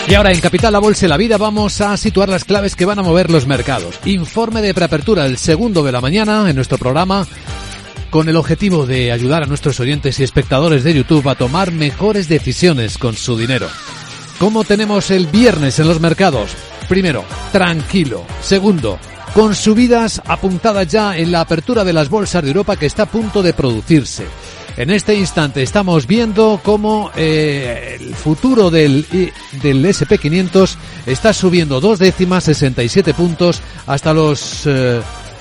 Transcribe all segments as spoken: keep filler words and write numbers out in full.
Y ahora en Capital, la Bolsa y la Vida vamos a situar las claves que van a mover los mercados. Informe de preapertura, el segundo de la mañana en nuestro programa, con el objetivo de ayudar a nuestros oyentes y espectadores de YouTube a tomar mejores decisiones con su dinero. ¿Cómo tenemos el viernes en los mercados? Primero, tranquilo. Segundo, con subidas apuntadas ya en la apertura de las bolsas de Europa que está a punto de producirse. En este instante estamos viendo cómo eh, el futuro del, del ese and pe quinientos está subiendo dos décimas, sesenta y siete puntos, hasta los... Eh,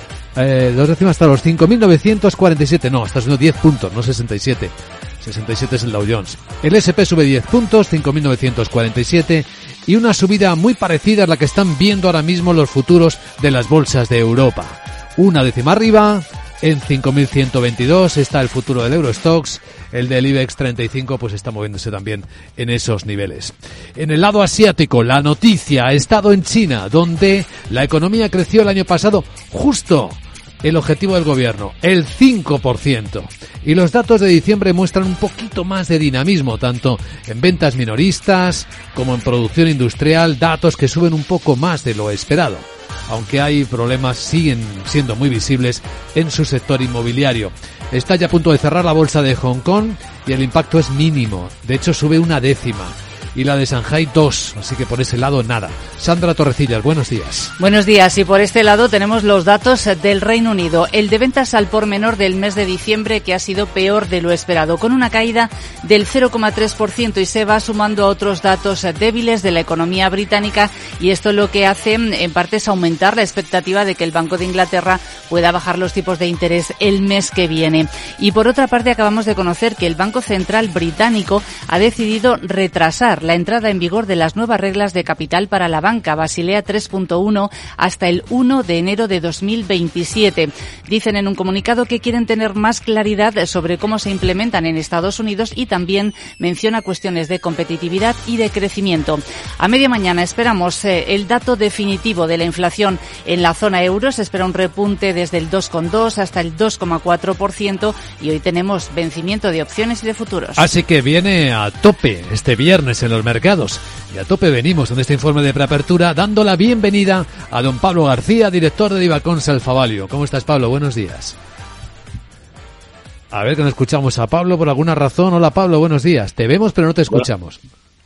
eh, dos décimas hasta los cinco mil novecientos cuarenta y siete. No, está subiendo diez puntos, no sesenta y siete. sesenta y siete es el Dow Jones. El ese and pe sube diez puntos, cinco mil novecientos cuarenta y siete. Y una subida muy parecida a la que están viendo ahora mismo los futuros de las bolsas de Europa. Una décima arriba... En cinco mil ciento veintidós está el futuro del Eurostoxx, el del IBEX treinta y cinco pues está moviéndose también en esos niveles. En el lado asiático, la noticia ha estado en China, donde la economía creció el año pasado justo el objetivo del gobierno, el cinco por ciento. Y los datos de diciembre muestran un poquito más de dinamismo, tanto en ventas minoristas como en producción industrial, datos que suben un poco más de lo esperado. Aunque hay problemas, siguen siendo muy visibles en su sector inmobiliario. Está ya a punto de cerrar la bolsa de Hong Kong y el impacto es mínimo. De hecho, sube una décima. Y la de Shanghái dos, así que por ese lado nada. Sandra Torrecillas, buenos días. Buenos días, y por este lado tenemos los datos del Reino Unido. El de ventas al por menor del mes de diciembre, que ha sido peor de lo esperado, con una caída del cero coma tres por ciento, y se va sumando a otros datos débiles de la economía británica, y esto lo que hace en parte es aumentar la expectativa de que el Banco de Inglaterra pueda bajar los tipos de interés el mes que viene. Y por otra parte acabamos de conocer que el Banco Central británico ha decidido retrasar la entrada en vigor de las nuevas reglas de capital para la banca, Basilea tres punto uno, hasta el uno de enero de dos mil veintisiete. Dicen en un comunicado que quieren tener más claridad sobre cómo se implementan en Estados Unidos, y también menciona cuestiones de competitividad y de crecimiento. A media mañana esperamos eh, el dato definitivo de la inflación en la zona euro. Se espera un repunte desde el dos coma dos hasta el dos coma cuatro por ciento, y hoy tenemos vencimiento de opciones y de futuros. Así que viene a tope este viernes en los mercados. Y a tope venimos en este informe de preapertura, dando la bienvenida a don Pablo García, director de Divacons Alfa Value. ¿Cómo estás, Pablo? Buenos días. A ver, que no escuchamos a Pablo por alguna razón. Hola, Pablo, buenos días. Te vemos, pero no te escuchamos.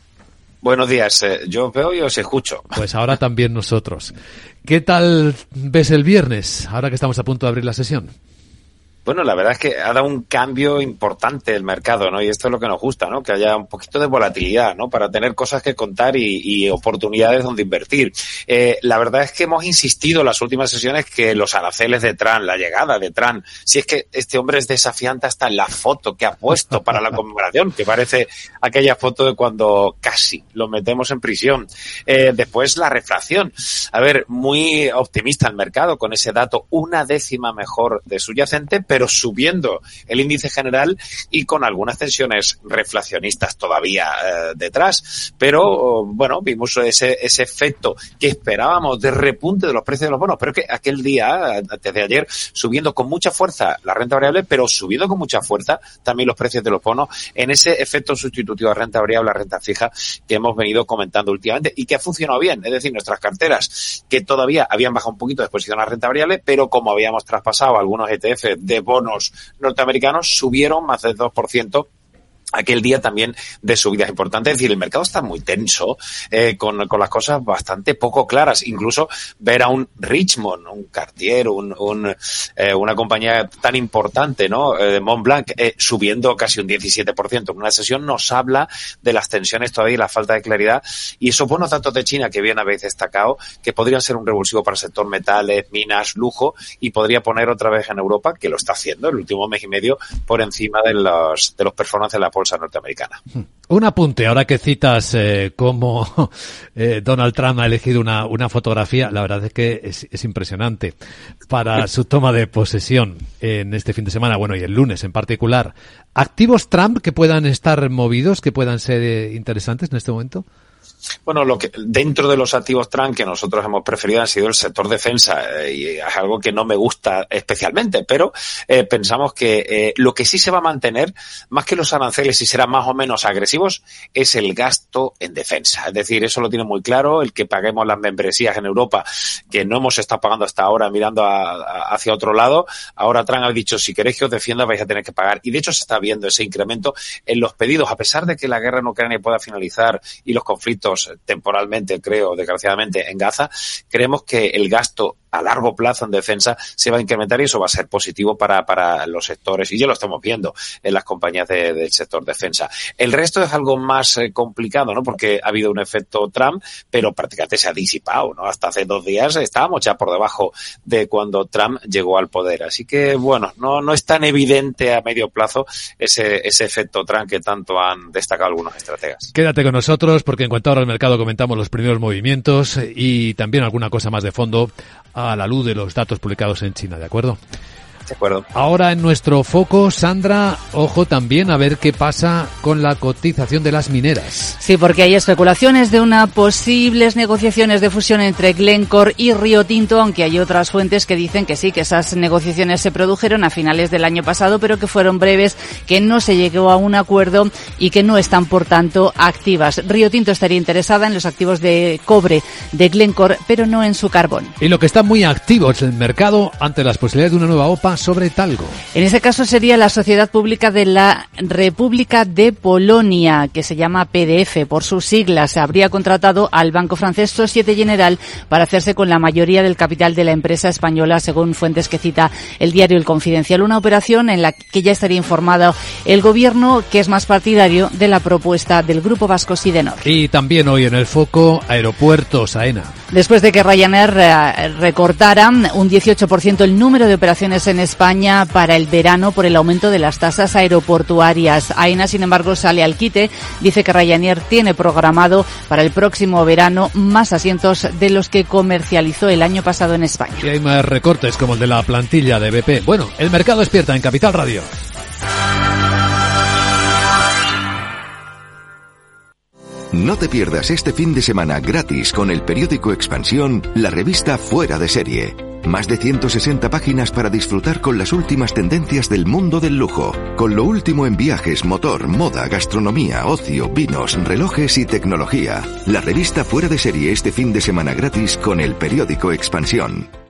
Buenos días. Eh, yo veo y os escucho. Pues ahora también nosotros. ¿Qué tal ves el viernes, ahora que estamos a punto de abrir la sesión? Bueno, la verdad es que ha dado un cambio importante el mercado, ¿no? Y esto es lo que nos gusta, ¿no? Que haya un poquito de volatilidad, ¿no? Para tener cosas que contar y, y oportunidades donde invertir. Eh, la verdad es que hemos insistido en las últimas sesiones que los aranceles de Trump, la llegada de Trump, si es que este hombre es desafiante hasta en la foto que ha puesto para la conmemoración, que parece aquella foto de cuando casi lo metemos en prisión. Eh, después la reflación. A ver, muy optimista el mercado con ese dato, una décima mejor de subyacente, pero subiendo el índice general y con algunas tensiones reflacionistas todavía eh, detrás. Pero, bueno, vimos ese, ese efecto que esperábamos de repunte de los precios de los bonos, pero que aquel día, antes de ayer, subiendo con mucha fuerza la renta variable, pero subiendo con mucha fuerza también los precios de los bonos, en ese efecto sustitutivo a renta variable, a renta fija, que hemos venido comentando últimamente y que ha funcionado bien. Es decir, nuestras carteras, que todavía habían bajado un poquito de exposición a renta variable, pero como habíamos traspasado algunos E T F de bonos norteamericanos, subieron más del dos por ciento aquel día también de subidas importantes. Es decir, el mercado está muy tenso, eh, con, con las cosas bastante poco claras. Incluso ver a un Richmond, un Cartier, un, un, eh, una compañía tan importante, ¿no? Eh, Montblanc, eh, subiendo casi un diecisiete por ciento en una sesión, nos habla de las tensiones todavía y la falta de claridad. Y esos buenos datos de China que bien habéis destacado, que podrían ser un revulsivo para el sector metales, minas, lujo, y podría poner otra vez en Europa, que lo está haciendo el último mes y medio, por encima de los, de los performances de la bolsa norteamericana. Un apunte, ahora que citas eh, cómo eh, Donald Trump ha elegido una, una fotografía, la verdad es que es, es impresionante para su toma de posesión en este fin de semana, bueno, y el lunes en particular. ¿Activos Trump que puedan estar movidos, que puedan ser eh, interesantes en este momento? Bueno, lo que dentro de los activos Trump que nosotros hemos preferido han sido el sector defensa, eh, y es algo que no me gusta especialmente, pero eh, pensamos que eh, lo que sí se va a mantener, más que los aranceles y serán más o menos agresivos, es el gasto en defensa. Es decir, eso lo tiene muy claro, el que paguemos las membresías en Europa, que no hemos estado pagando hasta ahora mirando a, a, hacia otro lado. Ahora Trump ha dicho, si queréis que os defienda vais a tener que pagar. Y de hecho se está viendo ese incremento en los pedidos, a pesar de que la guerra en Ucrania pueda finalizar y los conflictos temporalmente, creo, desgraciadamente, en Gaza, creemos que el gasto a largo plazo en defensa se va a incrementar y eso va a ser positivo para, para los sectores, y ya lo estamos viendo en las compañías de, del sector defensa. El resto es algo más eh, complicado, ¿no? Porque ha habido un efecto Trump, pero prácticamente se ha disipado, ¿no? Hasta hace dos días estábamos ya por debajo de cuando Trump llegó al poder. Así que, bueno, no, no es tan evidente a medio plazo ese, ese efecto Trump que tanto han destacado algunos estrategas. Quédate con nosotros porque en cuanto ahora al mercado comentamos los primeros movimientos y también alguna cosa más de fondo a la luz de los datos publicados en China, ¿de acuerdo? De acuerdo. Ahora en nuestro foco, Sandra, ojo también a ver qué pasa con la cotización de las mineras. Sí, porque hay especulaciones de unas posibles negociaciones de fusión entre Glencore y Río Tinto, aunque hay otras fuentes que dicen que sí, que esas negociaciones se produjeron a finales del año pasado, pero que fueron breves, que no se llegó a un acuerdo y que no están, por tanto, activas. Río Tinto estaría interesada en los activos de cobre de Glencore, pero no en su carbón. Y lo que está muy activo es el mercado ante las posibilidades de una nueva O P A sobre Talgo. En ese caso sería la Sociedad Pública de la República de Polonia, que se llama P D F por sus siglas. Habría contratado al banco francés Société Générale para hacerse con la mayoría del capital de la empresa española, según fuentes que cita el diario El Confidencial. Una operación en la que ya estaría informado el gobierno, que es más partidario de la propuesta del grupo vasco Sidenor. Y también hoy en el foco, aeropuertos, AENA. Después de que Ryanair eh, recortara un dieciocho por ciento el número de operaciones en España para el verano por el aumento de las tasas aeroportuarias. AENA, sin embargo, sale al quite. Dice que Ryanair tiene programado para el próximo verano más asientos de los que comercializó el año pasado en España. Y hay más recortes como el de la plantilla de B P. Bueno, el mercado despierta en Capital Radio. No te pierdas este fin de semana gratis con el periódico Expansión, la revista Fuera de Serie. Más de ciento sesenta páginas para disfrutar con las últimas tendencias del mundo del lujo, con lo último en viajes, motor, moda, gastronomía, ocio, vinos, relojes y tecnología. La revista Fuera de Serie este fin de semana gratis con el periódico Expansión.